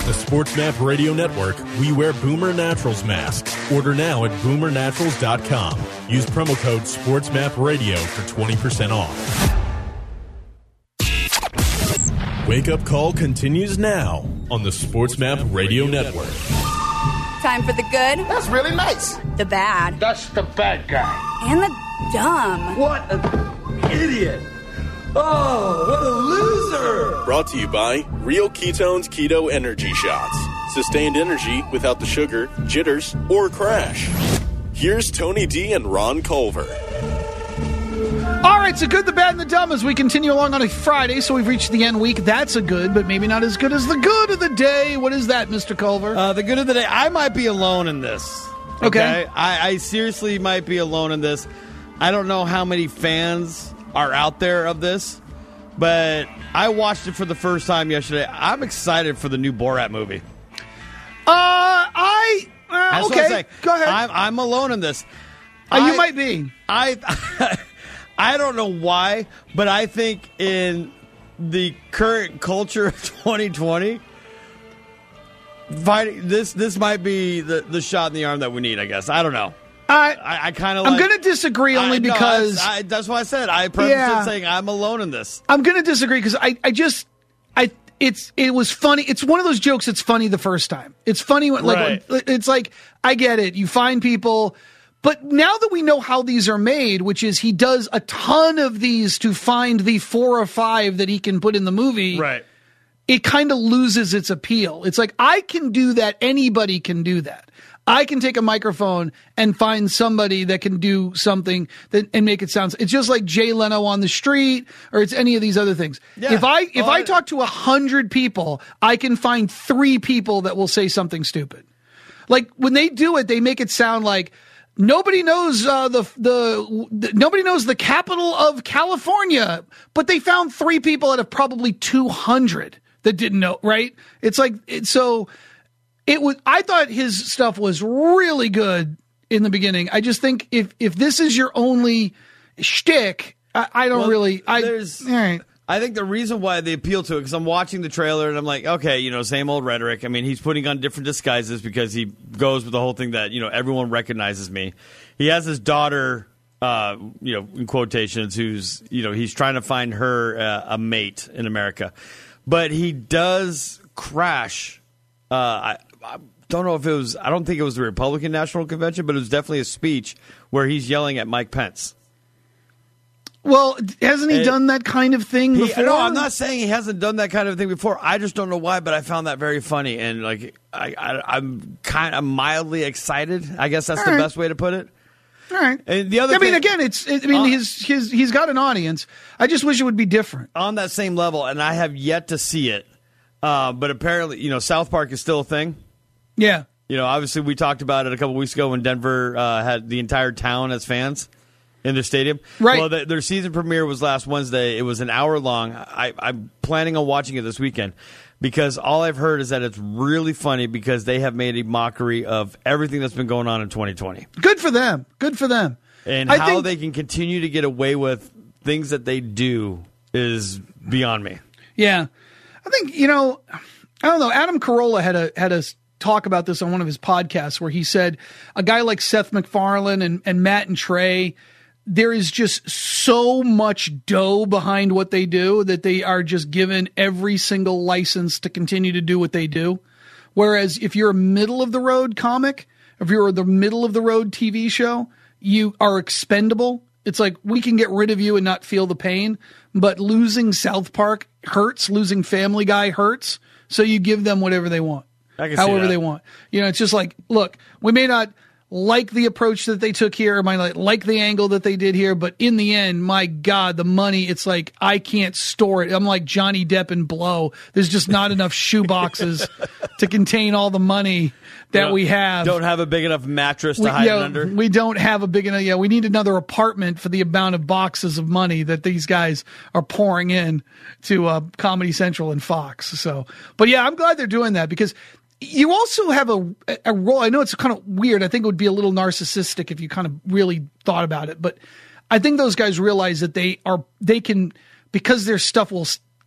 the SportsMap Radio Network, we wear Boomer Naturals masks. Order now at boomernaturals.com. Use promo code SportsMapRadio for 20% off. Wake Up Call continues now on the SportsMap Radio Network. Time for the good. That's really nice. The bad. That's the bad guy. And the dumb. What an idiot. Oh, what a loser. Brought to you by Real Ketones Keto Energy Shots. Sustained energy without the sugar, jitters, or crash. Here's Tony D and Ron Culver. All right, so good, the bad, and the dumb as we continue along on a Friday. So we've reached the end week. That's a good, but maybe not as good as the good of the day. What is that, Mr. Culver? The good of the day. I might be alone in this. Okay. I seriously might be alone in this. I don't know how many fans are out there of this, but I watched it for the first time yesterday. I'm excited for the new Borat movie. That's okay. what I'm saying. Go ahead. I'm alone in this. You might be. I don't know why, but I think in the current culture of 2020, this might be the shot in the arm that we need, I guess. I don't know. I kind of I'm going to disagree only because... that's why I said. I prefaced it saying I'm alone in this. I'm going to disagree because it was funny. It's one of those jokes that's funny the first time. It's funny when, Right. it's like, I get it. You find people... But now that we know how these are made, which is he does a ton of these to find the 4 or 5 that he can put in the movie, Right. it kind of loses its appeal. It's like, I can do that. Anybody can do that. I can take a microphone and find somebody that can do something and make it sound. It's just like Jay Leno on the street, or it's any of these other things. Yeah. If I talk to 100 people, I can find 3 people that will say something stupid. Like when they do it, they make it sound like nobody knows nobody knows the capital of California, but they found 3 people out of probably 200 that didn't know. Right? It's like I thought his stuff was really good in the beginning. I just think if this is your only shtick, I don't really. All right. I think the reason why they appeal to it, because I'm watching the trailer and I'm like, okay, same old rhetoric. I mean, he's putting on different disguises because he goes with the whole thing that, everyone recognizes me. He has his daughter, in quotations, who's, he's trying to find her a mate in America. But he does crash. I don't know if it was, I don't think it was the Republican National Convention, but it was definitely a speech where he's yelling at Mike Pence. Well, hasn't he done that kind of thing before? No, I'm not saying he hasn't done that kind of thing before. I just don't know why, but I found that very funny, and I'm mildly excited. I guess that's the best way to put it. All right. And the other thing, again, he's got an audience. I just wish it would be different on that same level, and I have yet to see it. But apparently, South Park is still a thing. Yeah. Obviously, we talked about it a couple weeks ago when Denver had the entire town as fans in their stadium. Right. Well, their season premiere was last Wednesday. It was an hour long. I'm planning on watching it this weekend because all I've heard is that it's really funny because they have made a mockery of everything that's been going on in 2020. Good for them. Good for them. And how they can continue to get away with things that they do is beyond me. Yeah. I think, I don't know. Adam Carolla had a talk about this on one of his podcasts where he said a guy like Seth MacFarlane and Matt and Trey, there is just so much dough behind what they do that they are just given every single license to continue to do what they do. Whereas if you're a middle of the road comic, if you're the middle of the road TV show, you are expendable. It's like we can get rid of you and not feel the pain, but losing South Park hurts, losing Family Guy hurts. So you give them whatever they want, however they want. It's just like, look, we may not like the approach that they took here, or might not like the angle that they did here, but in the end, my God, the money, it's like I can't store it. I'm like Johnny Depp in Blow. There's just not enough shoe boxes to contain all the money that we have. Don't have a big enough mattress to hide it under. We don't have a big enough. Yeah, we need another apartment for the amount of boxes of money that these guys are pouring in to Comedy Central and Fox. So, but yeah, I'm glad they're doing that because you also have a role. I know it's kind of weird. I think it would be a little narcissistic if you kind of really thought about it. But I think those guys realize that they can, because their stuff will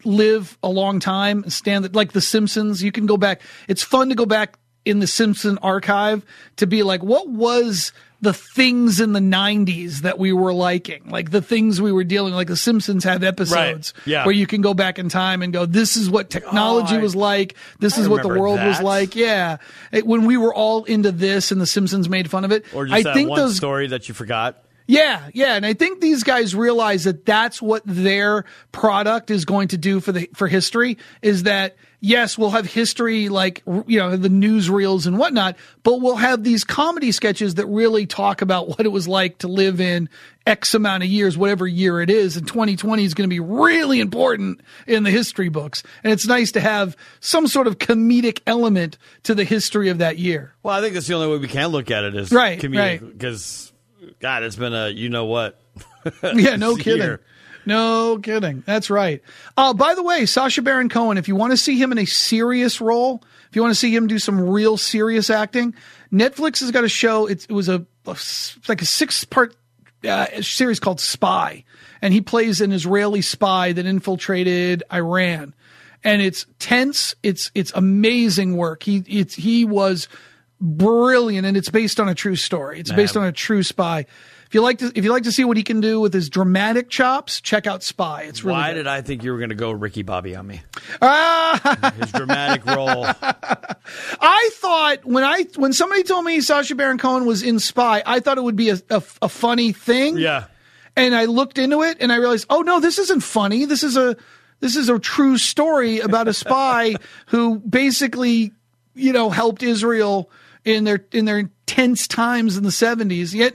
live a long time, like The Simpsons. You can go back. It's fun to go back in the Simpson archive to be like, what was the things in the 90s that we were liking? Like the things we were dealing with. Like The Simpsons have episodes where you can go back in time and go, this is what technology was like. This is what the world was like. Yeah. When we were all into this and The Simpsons made fun of it. Or just that one story that you forgot. Yeah, yeah, and I think these guys realize that that's what their product is going to do for history, is that, yes, we'll have history like, the newsreels and whatnot, but we'll have these comedy sketches that really talk about what it was like to live in X amount of years, whatever year it is, and 2020 is going to be really important in the history books, and it's nice to have some sort of comedic element to the history of that year. Well, I think that's the only way we can look at it is comedic, because... God, it's been a you-know-what. Yeah, no kidding. No kidding. That's right. By the way, Sacha Baron Cohen, if you want to see him in a serious role, if you want to see him do some real serious acting, Netflix has got a show. It was like a 6-part series called Spy, and he plays an Israeli spy that infiltrated Iran. And it's tense. It's amazing work. He was brilliant, and it's based on a true story. It's based on a true spy. If you like to see what he can do with his dramatic chops, check out Spy. It's really good. Did I think you were going to go Ricky Bobby on me? His dramatic role. I thought when somebody told me Sacha Baron Cohen was in Spy, I thought it would be a funny thing. Yeah. And I looked into it and I realized, oh no, this isn't funny. This is a true story about a spy who basically, helped Israel in their tense times in the 70s. Yet,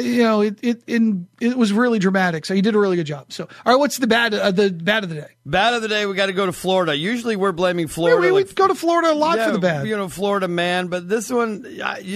it was really dramatic. So he did a really good job. So, all right, what's the bad of the day? Bad of the day, we got to go to Florida. Usually we're blaming Florida. We go to Florida a lot for the bad. Florida man. But this one,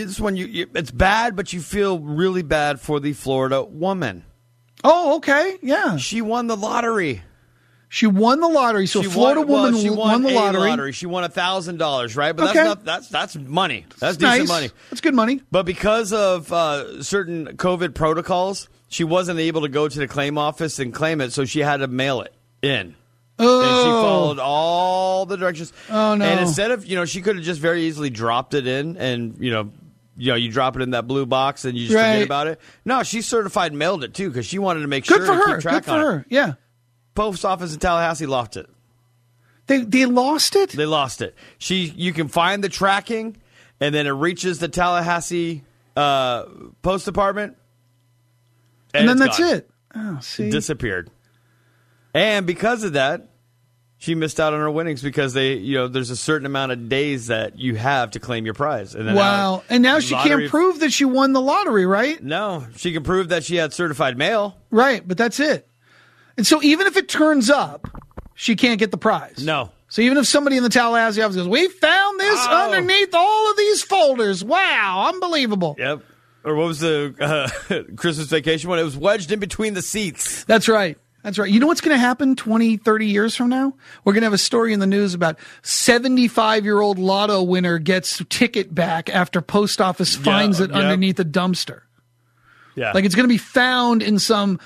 it's bad, but you feel really bad for the Florida woman. Oh, okay. Yeah. She won the lottery. She won the lottery. So Florida woman won the lottery. She won $1,000, right? But that's money. That's decent money. That's good money. But because of certain COVID protocols, she wasn't able to go to the claim office and claim it, so she had to mail it in. Oh. And she followed all the directions. Oh, no. And instead of, she could have just very easily dropped it in and, you drop it in that blue box and you just forget about it. No, she certified mailed it, too, because she wanted to make sure to keep track on it. Good for her. Yeah. Post office in Tallahassee lost it. They lost it? They lost it. You can find the tracking, and then it reaches the Tallahassee Post Department. And then that's it. Oh, see? Disappeared. And because of that, she missed out on her winnings because there's a certain amount of days that you have to claim your prize. And then now she can't prove that she won the lottery, right? No. She can prove that she had certified mail. Right, but that's it. And so even if it turns up, she can't get the prize. No. So even if somebody in the Tallahassee office goes, we found this underneath all of these folders. Wow, unbelievable. Yep. Or what was the Christmas Vacation one? It was wedged in between the seats. That's right. That's right. You know what's going to happen 20, 30 years from now? We're going to have a story in the news about 75-year-old lotto winner gets ticket back after post office finds it underneath a dumpster. Yeah. Like it's going to be found in some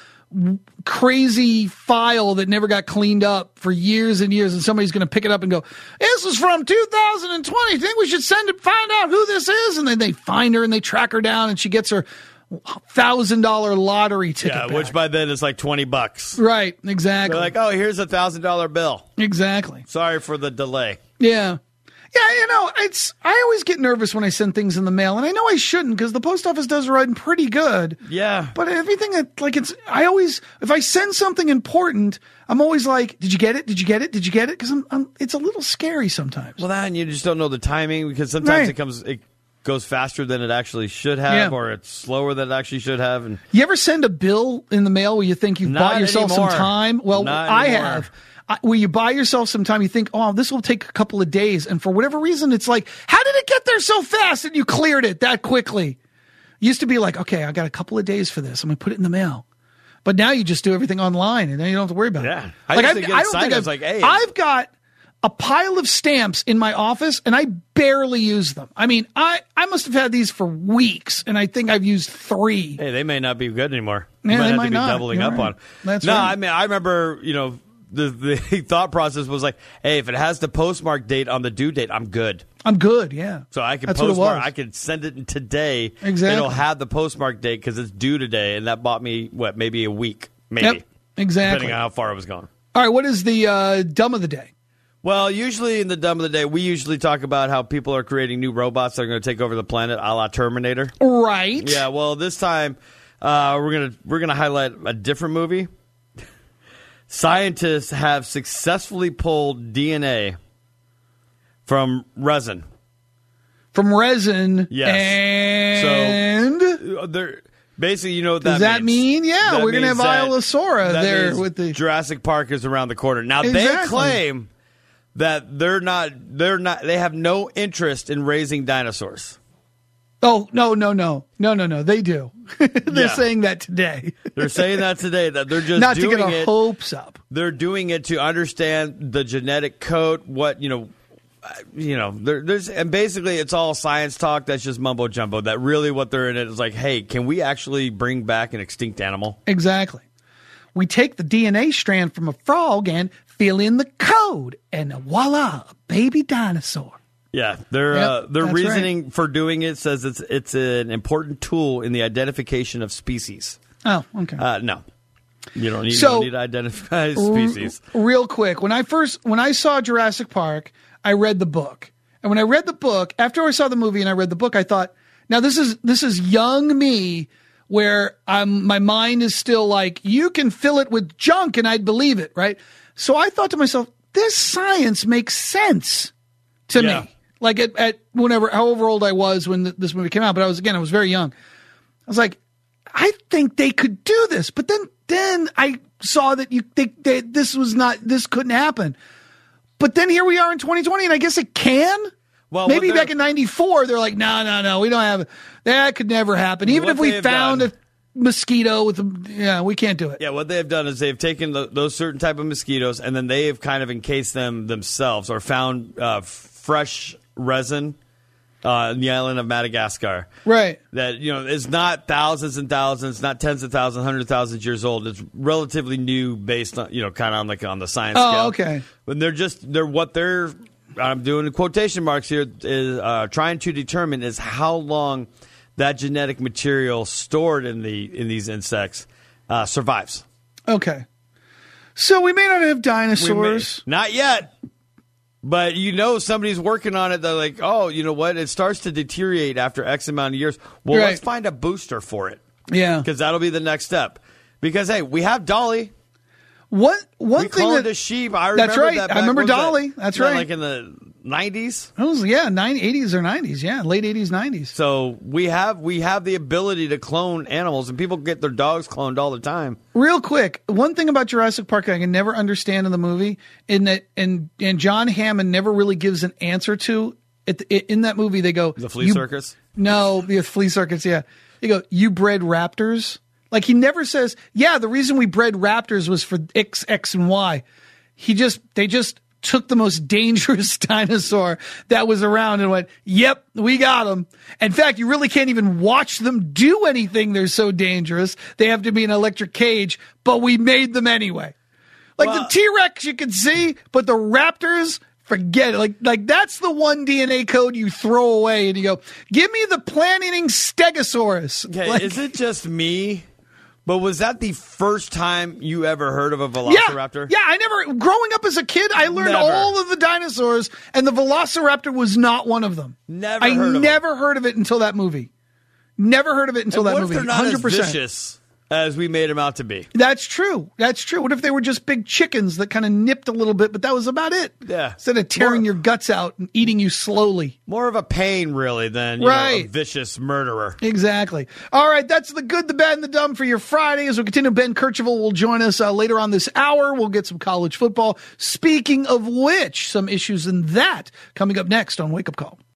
crazy file that never got cleaned up for years and years, and somebody's going to pick it up and go, this is from 2020. Think we should find out who this is? And then they find her and they track her down, and she gets her $1,000 lottery ticket back. Which by then is like $20. Right, exactly. They're like, oh, here's a $1,000 bill. Exactly. Sorry for the delay. Yeah. Yeah, I always get nervous when I send things in the mail, and I know I shouldn't because the post office does run pretty good. Yeah. But everything if I send something important, I'm always like, did you get it? Did you get it? Did you get it? Because it's a little scary sometimes. Well, then you just don't know the timing because sometimes it goes faster than it actually should have, or it's slower than it actually should have. And you ever send a bill in the mail where you think you've bought yourself some time? Well, I have. Where you buy yourself some time, you think, oh, this will take a couple of days. And for whatever reason, it's like, how did it get there so fast? And you cleared it that quickly. Used to be like, okay, I got a couple of days for this. I'm going to put it in the mail. But now you just do everything online and then you don't have to worry about it. I've got a pile of stamps in my office and I barely use them. I mean, I must have had these for weeks and I think I've used 3. Hey, they may not be good anymore. Yeah, you might they have might to be not. doubling You're up right. on. That's right. I mean, I remember, the thought process was like, hey, if it has the postmark date on the due date, I'm good. I'm good, yeah. So I can That's what it postmark. was. I could send it today. Exactly. It'll have the postmark date because it's due today, and that bought me maybe a week, maybe. Yep, exactly. Depending on how far it was going. All right, what is the dumb of the day? Well, usually in the dumb of the day, we usually talk about how people are creating new robots that are going to take over the planet, a la Terminator. Right. Yeah. Well, this time we're gonna highlight a different movie. Scientists have successfully pulled DNA from resin. From resin. Yes. And So they're basically, you know what does that means? mean? Yeah, That we're going to have means that- Ilosaura that there means with the Jurassic Park is around the corner. Now they Exactly. claim that they have no interest in raising dinosaurs. Oh, no. They do. They're Yeah. saying that today. They're saying that today, that they're just Not to doing get our it. hopes up. They're doing it to understand the genetic code, there's, and basically it's all science talk. That's just mumbo jumbo. That really what they're in it is like, hey, can we actually bring back an extinct animal? Exactly. We take the DNA strand from a frog and fill in the code, and voila, a baby dinosaur. Yeah, Yep, their that's reasoning for doing it says it's an important tool in the identification of species. Oh, okay. No, you don't need to identify species. Real quick, when I saw Jurassic Park, I read the book. And when I read the book, after I saw the movie and I read the book, I thought, now this is young me where my mind is still like, you can fill it with junk and I'd believe it, right? So I thought to myself, this science makes sense to me. Like at however old I was when this movie came out, but I was very young. I was like, I think they could do this, but then I saw that this couldn't happen. But then here we are in 2020, and I guess it can. Well, maybe back in '94, they're like, no, we don't have that. Could never happen. Even if we found a mosquito we can't do it. Yeah, what they have done is they've taken those certain type of mosquitoes, and then they have kind of encased them themselves or found fresh resin in the island of Madagascar. Right. That, is not thousands and thousands, not tens of thousands, hundreds of thousands years old. It's relatively new based on, kind of on the science scale. Oh, okay. But I'm doing quotation marks here, is trying to determine is how long that genetic material stored in these insects survives. Okay. So we may not have dinosaurs. Not yet. But somebody's working on it. They're like, oh, you know what? It starts to deteriorate after X amount of years. Well, Right. let's find a booster for it. Yeah. Because that'll be the next step. Because, hey, we have Dolly. One We thing cloned that a sheep. I remember that's right. that. I remember what was that? Dolly. That's right. Like in the 90s. It was 80s or 90s. Yeah, late 80s, 90s. So we have the ability to clone animals, and people get their dogs cloned all the time. Real quick, one thing about Jurassic Park I can never understand in the movie, and John Hammond never really gives an answer to. In that movie, they go The flea circus. No, the flea circus. Yeah, they go. You bred raptors. Like he never says. Yeah, the reason we bred raptors was for X, and Y. They just took the most dangerous dinosaur that was around and went, yep, we got them. In fact, you really can't even watch them do anything. They're so dangerous. They have to be in an electric cage, but we made them anyway. Like the T-Rex you can see, but the raptors, forget it. Like that's the one DNA code you throw away and you go, give me the plant-eating Stegosaurus. Okay, is it just me? But was that the first time you ever heard of a velociraptor? Yeah, I never. Growing up as a kid, I learned all of the dinosaurs, and the velociraptor was not one of them. I never heard of it until that movie. Never heard of it until that movie. What if they're not 100%. As vicious as we made them out to be? That's true. What if they were just big chickens that kind of nipped a little bit, but that was about it? Yeah. Instead of tearing your guts out and eating you slowly. More of a pain, really, than a vicious murderer. Exactly. All right, that's the good, the bad, and the dumb for your Friday. As we continue, Ben Kercheval will join us later on this hour. We'll get some college football. Speaking of which, some issues in that coming up next on Wake Up Call.